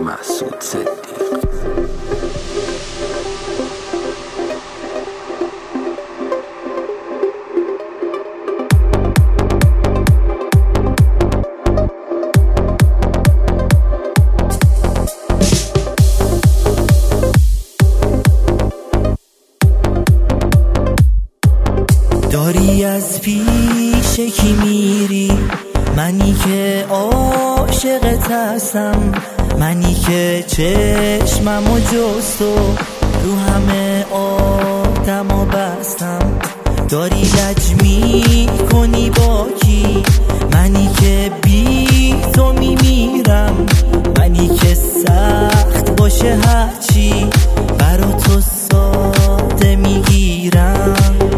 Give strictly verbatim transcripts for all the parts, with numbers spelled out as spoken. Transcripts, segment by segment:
محسود صدیق. داری از پیش کی میری، منی که عاشقت هستم، منی که چشممو جز تو رو همه آدمو بستم. داری لج میکنی با کی، منی که بی تو میمیرم، منی که سخت باشه هرچی برا تو ساده میگیرم.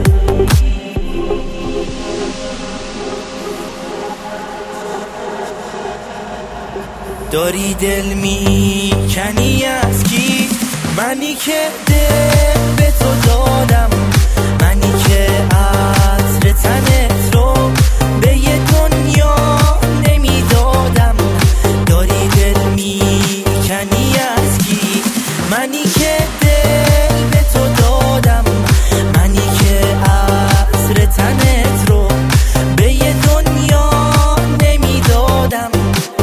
داری دل میکنی از کی، منی که دل به تو دادم، منی که عطر تنت رو به یه دنیا نمیدادم. داری دل میکنی از کی، منی که دل به تو دادم، منی که عطر تنت رو به یه دنیا نمیدادم.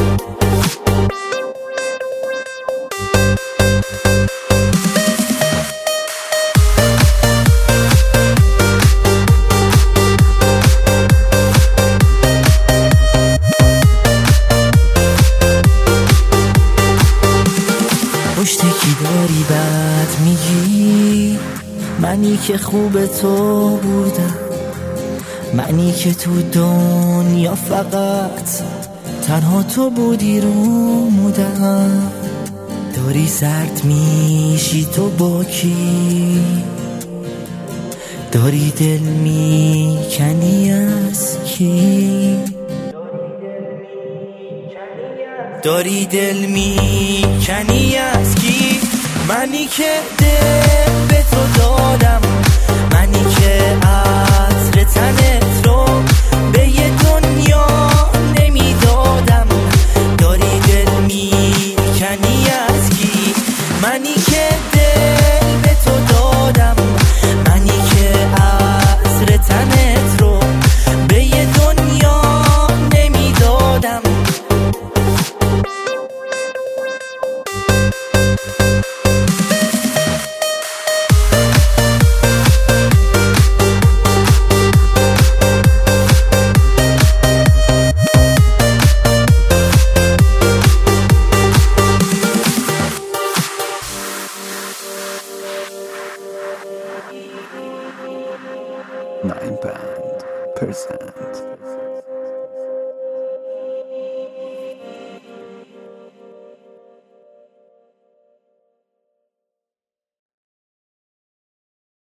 پشت کی داری بد میگی، منی که خوب تو بودم، منی که تو دنیا فقط تنها تو بودی رو مودم. داری سرد میشی تو با کی، داری دل میکنی از کی، داری دل میکنی از کی، منی که دل به تو دادم، منی که عطر تنت رو به یه دنیا نمیدادم. داری دل میکنی از کی، منی که دل به تو دادم، منی که عطر تنت رو به یه دنیا نمیدادم. Nine Band present